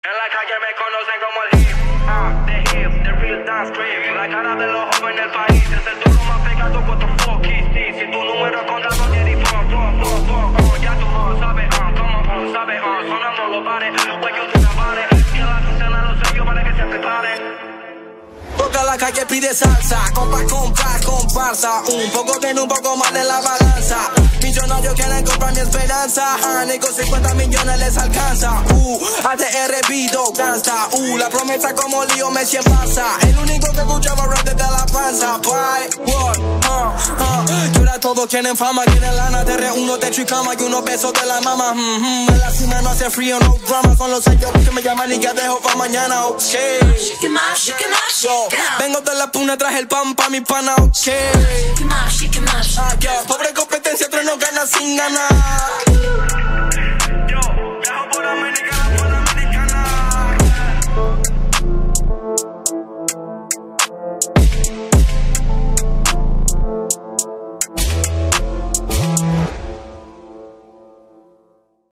En la calle me conocen como el hip hop, the hip, the real dance trip. La cara de los jóvenes del país es el tono más pegado. What the fuck is this? Si tu número es con algo de ya tú no sabes, como sabes, sonando los bares, huellos de la bares, que la quincena los sellos para que se preparen. Toca la calle, pide salsa, comparsa. Un poco bien, un poco más de la balanza. Millonarios quieren comprar mi esperanza. Nico 50 millones les alcanza. ATR Vido, gangsta. La promesa como Lío Messi en Barça. El único que escuchaba rap desde la panza. Bye, what, Y ahora todos quieren fama, quieren lana. Te reúno, techo y cama y unos besos de la mama. En la cima no hace frío, no drama. Son los sellos que me llaman y que dejo pa' mañana, ok. Yo, vengo de la puna, traje el pan pa' mi pana, ok. Pobre competencia, pero no gana sin ganar.